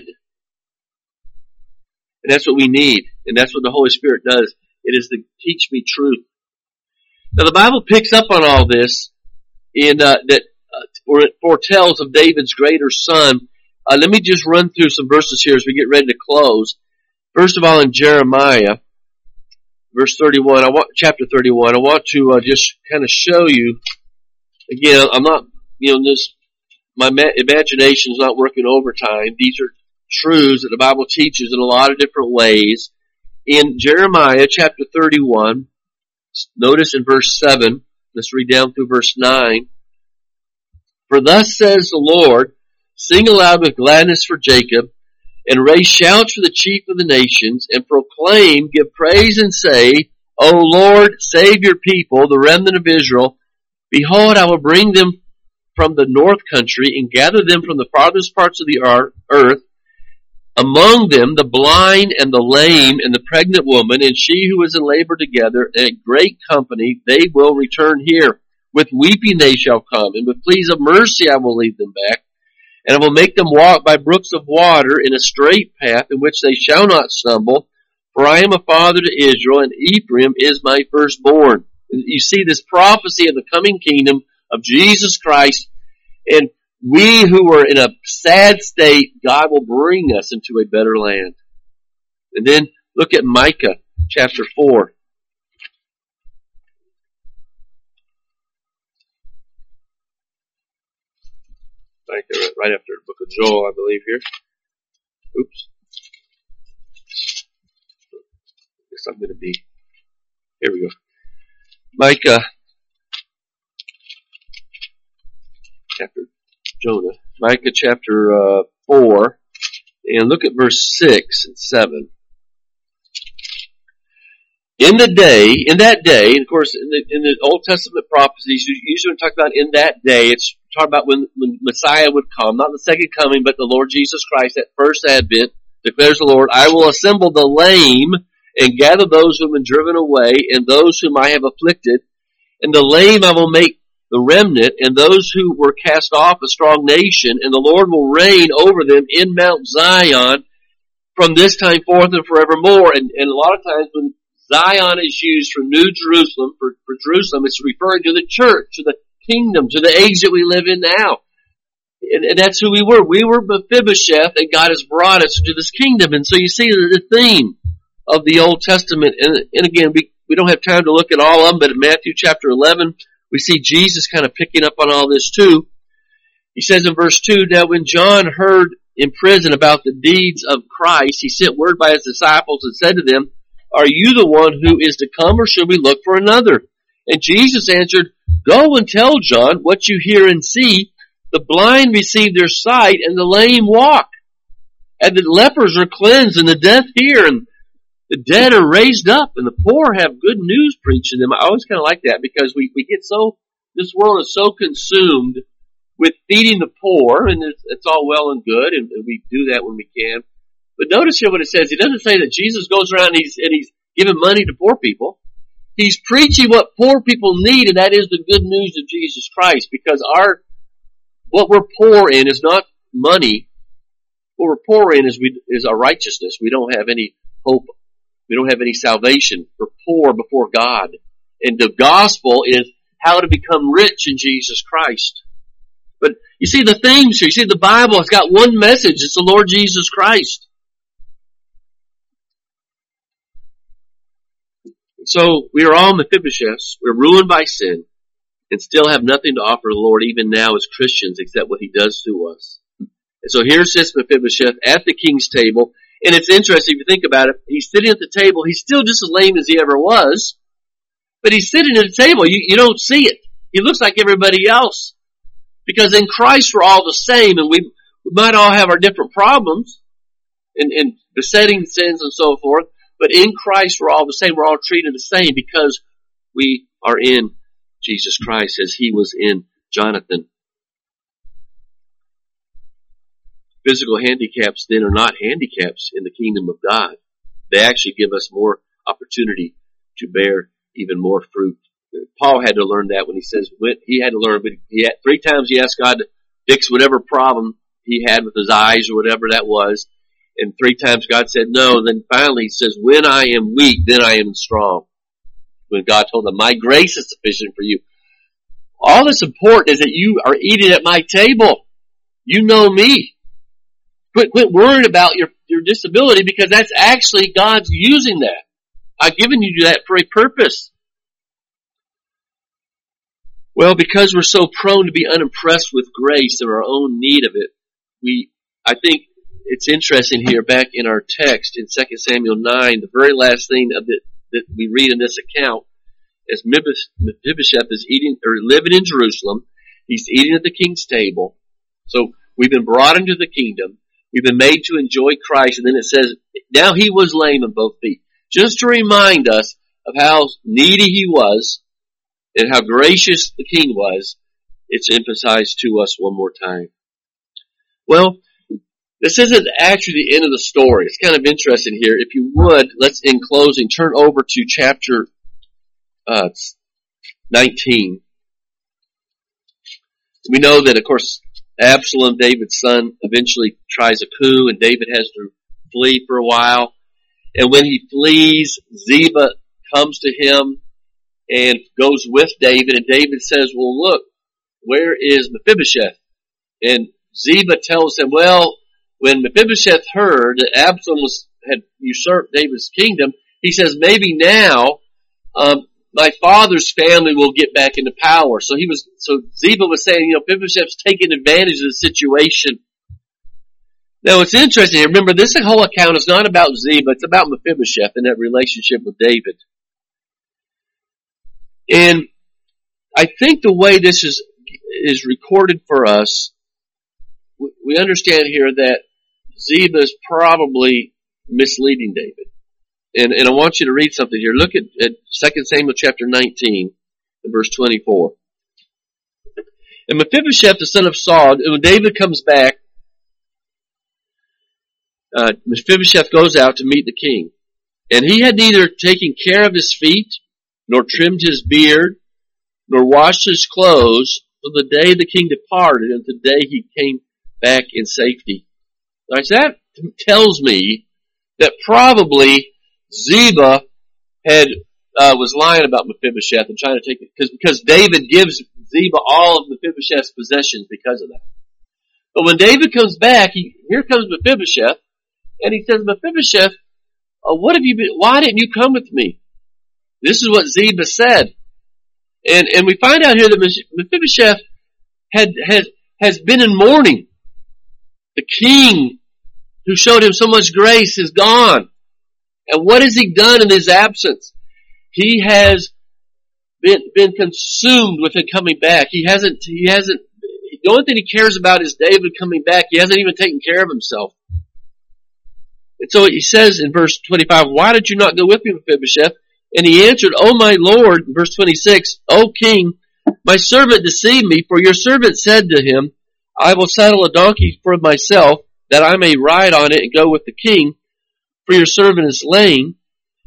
And that's what we need. And that's what the Holy Spirit does. It is to teach me truth. Now the Bible picks up on all this in uh, that uh, or it foretells of David's greater son. Uh, let me just run through some verses here as we get ready to close. First of all, in Jeremiah, verse thirty-one, I want chapter thirty-one. I want to uh, just kind of show you. Again, I'm not, you know, this my ma- imagination is not working overtime. These are truths that the Bible teaches in a lot of different ways. In Jeremiah chapter thirty-one, notice in verse seven, let's read down through verse nine. For thus says the Lord, sing aloud with gladness for Jacob, and raise shouts for the chief of the nations, and proclaim, give praise and say, O Lord, save your people, the remnant of Israel. Behold, I will bring them from the north country, and gather them from the farthest parts of the earth, among them the blind and the lame and the pregnant woman, and she who is in labor together, and a great company, they will return here. With weeping they shall come, and with pleas of mercy I will lead them back. And I will make them walk by brooks of water in a straight path in which they shall not stumble. For I am a father to Israel, and Ephraim is my firstborn. And you see this prophecy of the coming kingdom of Jesus Christ. And we who were in a sad state, God will bring us into a better land. And then look at Micah chapter four. Right there, right after the book of Joel, I believe here. Oops. I guess I'm going to be, here we go. Micah, chapter, Jonah, Micah chapter uh, four, and look at verse six and seven. In the day, in that day, and of course, in the, in the Old Testament prophecies, usually when we talk about in that day, it's talking about when, when Messiah would come, not the second coming, but the Lord Jesus Christ at first advent, declares the Lord, I will assemble the lame and gather those who have been driven away and those whom I have afflicted. And the lame I will make the remnant, and those who were cast off a strong nation, and the Lord will reign over them in Mount Zion from this time forth and forevermore. And, and a lot of times when Zion is used for New Jerusalem, for, for Jerusalem, it's referring to the church, to the kingdom, to the age that we live in now. And, and that's who we were. We were Mephibosheth, and God has brought us into this kingdom. And so you see the theme of the Old Testament. And, and again, we, we don't have time to look at all of them, but in Matthew chapter eleven, we see Jesus kind of picking up on all this too. He says in verse two, now when John heard in prison about the deeds of Christ, he sent word by his disciples and said to them, are you the one who is to come, or should we look for another? And Jesus answered, go and tell John what you hear and see. The blind receive their sight, and the lame walk. And the lepers are cleansed, and the deaf hear, and the dead are raised up, and the poor have good news preached to them. I always kind of like that, because we, we get so, this world is so consumed with feeding the poor, and it's, it's all well and good, and, and we do that when we can. But notice here what it says. He doesn't say that Jesus goes around and he's, and he's giving money to poor people. He's preaching what poor people need, and that is the good news of Jesus Christ, because our, what we're poor in is not money. What we're poor in is we, is our righteousness. We don't have any hope. We don't have any salvation. We're poor before God. And the gospel is how to become rich in Jesus Christ. But you see the themes here. You see the Bible has got one message. It's the Lord Jesus Christ. So we are all Mephibosheths. We're ruined by sin and still have nothing to offer the Lord even now as Christians except what He does to us. And so here sits Mephibosheth at the king's table. And it's interesting if you think about it. He's sitting at the table. He's still just as lame as he ever was. But he's sitting at the table. You, you don't see it. He looks like everybody else. Because in Christ we're all the same, and we, we might all have our different problems and, and besetting sins and so forth, but in Christ we're all the same. We're all treated the same because we are in Jesus Christ as He was in Jonathan. Physical handicaps then are not handicaps in the kingdom of God. They actually give us more opportunity to bear even more fruit. Paul had to learn that when he says, he had to learn, but he had, three times he asked God to fix whatever problem he had with his eyes or whatever that was. And three times God said no. And then finally he says, when I am weak, then I am strong. When God told him, my grace is sufficient for you. All that's important is that you are eating at my table. You know me. Quit, quit worrying about your, your disability, because that's actually God's using that. I've given you that for a purpose. Well, because we're so prone to be unimpressed with grace and our own need of it, we, I think it's interesting here back in our text in Second Samuel nine, the very last thing of it that we read in this account, as Mephibosheth is eating, or living in Jerusalem, he's eating at the king's table. So we've been brought into the kingdom. We've been made to enjoy Christ. And then it says, now he was lame in both feet. Just to remind us of how needy he was and how gracious the king was, it's emphasized to us one more time. Well, this isn't actually the end of the story. It's kind of interesting here. If you would, let's, in closing, turn over to chapter uh, nineteen. We know that, of course, Absalom, David's son, eventually tries a coup, and David has to flee for a while. And when he flees, Ziba comes to him and goes with David, and David says, well, look, where is Mephibosheth? And Ziba tells him, well, when Mephibosheth heard that Absalom was, had usurped David's kingdom, he says, maybe now um, my father's family will get back into power. So he was, so Ziba was saying, you know, Mephibosheth's taking advantage of the situation. Now it's interesting. Remember, this whole account is not about Ziba. It's about Mephibosheth and that relationship with David. And I think the way this is is recorded for us, we understand here that Ziba is probably misleading David. And, and I want you to read something here. Look at, at Second Samuel chapter nineteen and verse twenty-four. And Mephibosheth, the son of Saul, and when David comes back, uh, Mephibosheth goes out to meet the king. And he had neither taken care of his feet, nor trimmed his beard, nor washed his clothes, from the day the king departed until the day he came back in safety. Now, that tells me that probably Ziba had uh, was lying about Mephibosheth and trying to take it, because because David gives Ziba all of Mephibosheth's possessions because of that. But when David comes back, he, here comes Mephibosheth, and he says, Mephibosheth, uh, what have you been? Why didn't you come with me? This is what Ziba said. And, and we find out here that Mephibosheth had, had, has been in mourning. The king who showed him so much grace is gone. And what has he done in his absence? He has been, been consumed with him coming back. He hasn't, he hasn't, the only thing he cares about is David coming back. He hasn't even taken care of himself. And so he says in verse twenty-five, why did you not go with me, Mephibosheth? And he answered, O my Lord, verse twenty-six, O king, my servant deceived me, for your servant said to him, I will saddle a donkey for myself, that I may ride on it and go with the king, for your servant is lame.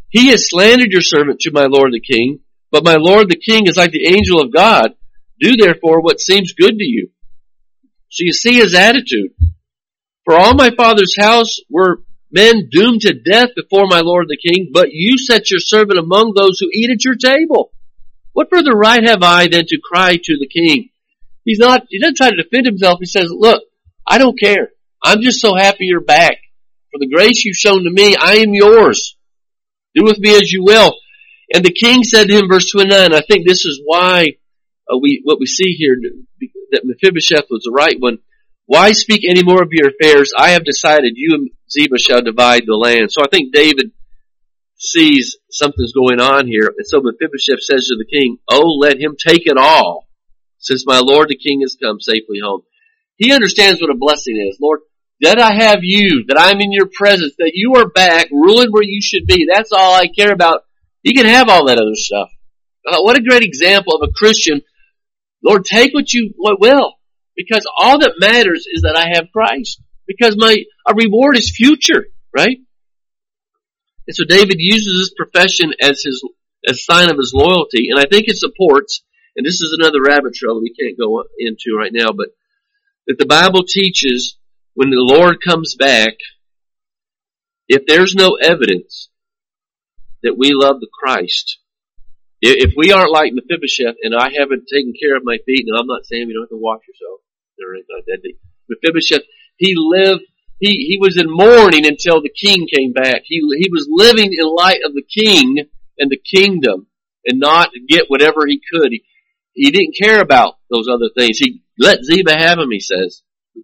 He has slandered your servant to my lord the king, but my lord the king is like the angel of God. Do therefore what seems good to you. So you see his attitude. For all my father's house were men doomed to death before my lord the king, but you set your servant among those who eat at your table. What further right have I than to cry to the king? He's not, he doesn't try to defend himself. He says, look, I don't care. I'm just so happy you're back. For the grace you've shown to me, I am yours. Do with me as you will. And the king said to him, verse twenty-nine, I think this is why uh, we, what we see here, that Mephibosheth was the right one. Why speak any more of your affairs? I have decided you and Ziba shall divide the land. So I think David sees something's going on here. And so Mephibosheth says to the king, oh, let him take it all, since my lord the king has come safely home. He understands what a blessing is. Lord, that I have you, that I'm in your presence, that you are back, ruling where you should be. That's all I care about. He can have all that other stuff. Uh, what a great example of a Christian. Lord, take what you what will. Because all that matters is that I have Christ. Because my a reward is future, right? And so David uses this profession as his as a sign of his loyalty, and I think it supports, and this is another rabbit trail we can't go into right now, but that the Bible teaches when the Lord comes back, if there's no evidence that we love the Christ, if we aren't like Mephibosheth and I haven't taken care of my feet, and I'm not saying you don't have to wash yourself or anything like that. Mephibosheth, he lived, he, he was in mourning until the king came back. He, he was living in light of the king and the kingdom and not get whatever he could. He, he didn't care about those other things. He let Ziba have him, he says.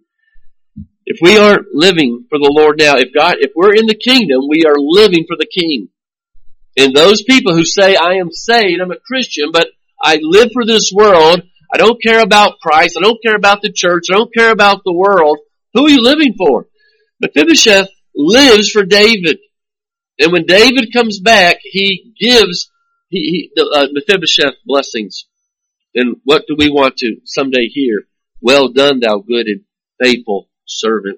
If we aren't living for the Lord now, if God, if we're in the kingdom, we are living for the king. And those people who say, I am saved, I'm a Christian, but I live for this world, I don't care about Christ, I don't care about the church, I don't care about the world, who are you living for? Mephibosheth lives for David. And when David comes back, he gives he, he, the, uh, Mephibosheth blessings. And what do we want to someday hear? Well done, thou good and faithful servant.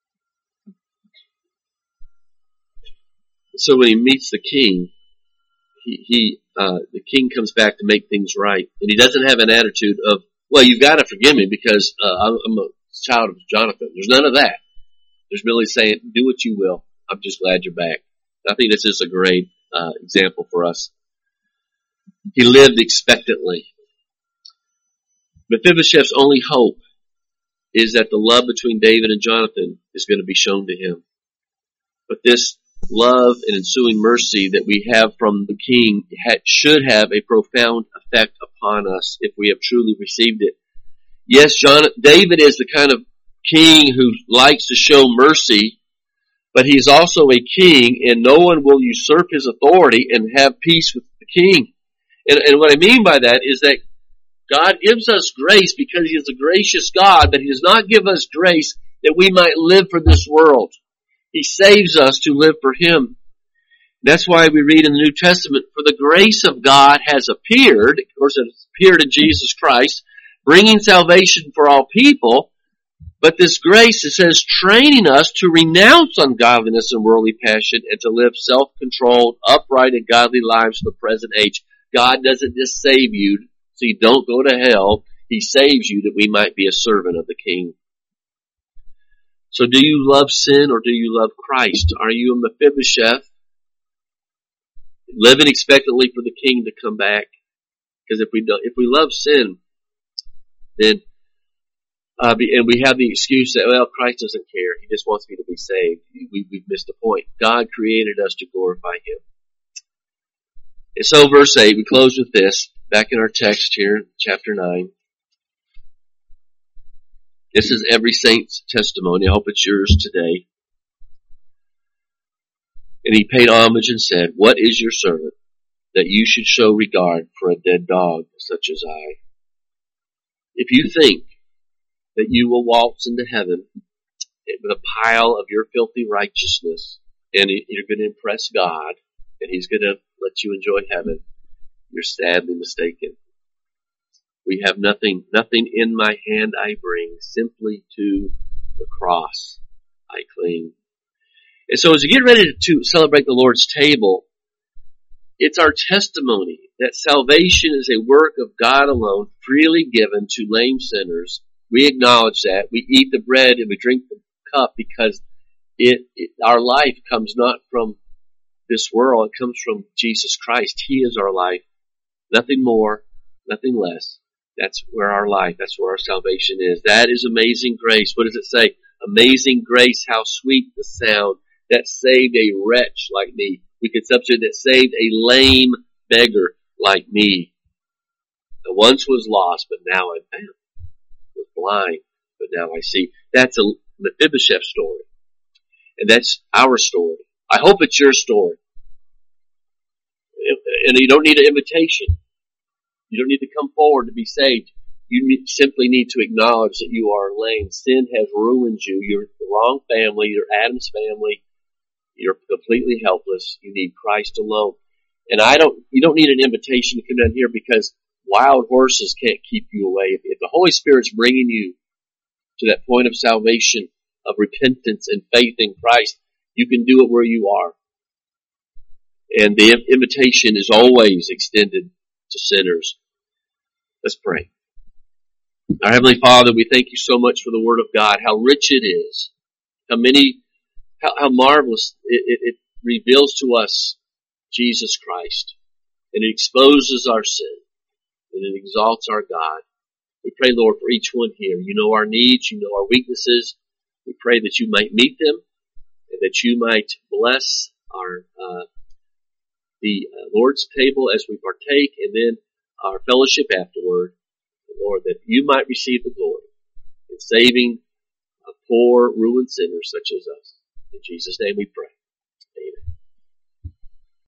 So when he meets the king, he, he uh, the king comes back to make things right, and he doesn't have an attitude of, well, you've got to forgive me because uh, I'm, I'm a child of Jonathan. There's none of that. There's merely saying, do what you will. I'm just glad you're back. I think this is a great uh, example for us. He lived expectantly. Mephibosheth's only hope is that the love between David and Jonathan is going to be shown to him. But this love and ensuing mercy that we have from the king should have a profound effect upon us if we have truly received it. Yes, Jonathan, David is the kind of king who likes to show mercy, but he is also a king, and no one will usurp his authority and have peace with the king. And, and what I mean by that is that God gives us grace because He is a gracious God, but He does not give us grace that we might live for this world. He saves us to live for Him. That's why we read in the New Testament, for the grace of God has appeared, of course it appeared in Jesus Christ, bringing salvation for all people, but this grace, it says, training us to renounce ungodliness and worldly passion and to live self-controlled, upright, and godly lives for the present age. God doesn't just save you so you don't go to hell. He saves you that we might be a servant of the King. So do you love sin or do you love Christ? Are you a Mephibosheth, living expectantly for the King to come back? Because if we don't, if we love sin, then uh, and we have the excuse that, well, Christ doesn't care. He just wants me to be saved. We, we've missed the point. God created us to glorify Him. And so verse eight, we close with this, back in our text here, chapter nine. This is every saint's testimony. I hope it's yours today. And he paid homage and said, what is your servant, that you should show regard for a dead dog such as I? If you think that you will waltz into heaven with a pile of your filthy righteousness, and you're going to impress God, and He's going to let you enjoy heaven, you're sadly mistaken. We have nothing, nothing in my hand I bring, simply to the cross I cling. And so as we get ready to celebrate the Lord's table, It's our testimony that salvation is a work of God alone, freely given to lame sinners. We acknowledge that. We eat the bread and we drink the cup because it, it our life comes not from this world. It comes from Jesus Christ. He is our life. Nothing more, nothing less. That's where our life, that's where our salvation is. That is amazing grace. What does it say? Amazing grace, how sweet the sound that saved a wretch like me. We could substitute that saved a lame beggar like me. I once was lost, but now I'm found. I was blind, but now I see. That's a Mephibosheth story. And that's our story. I hope it's your story. And you don't need an invitation. You don't need to come forward to be saved. You need, simply need to acknowledge that you are lame. Sin has ruined you. You're the wrong family. You're Adam's family. You're completely helpless. You need Christ alone. And I don't, you don't need an invitation to come down here because wild horses can't keep you away. If, if the Holy Spirit's bringing you to that point of salvation, of repentance and faith in Christ, you can do it where you are. And the invitation is always extended to sinners. Let's pray. Our Heavenly Father, we thank you so much for the Word of God, how rich it is, how many, how, how marvelous it, it, it reveals to us Jesus Christ, and it exposes our sin, and it exalts our God. We pray, Lord, for each one here. You know our needs, you know our weaknesses. We pray that you might meet them, and that you might bless our uh, the uh, Lord's table as we partake, and then our fellowship afterward. Lord, that you might receive the glory in saving a poor, ruined sinners such as us. In Jesus' name we pray.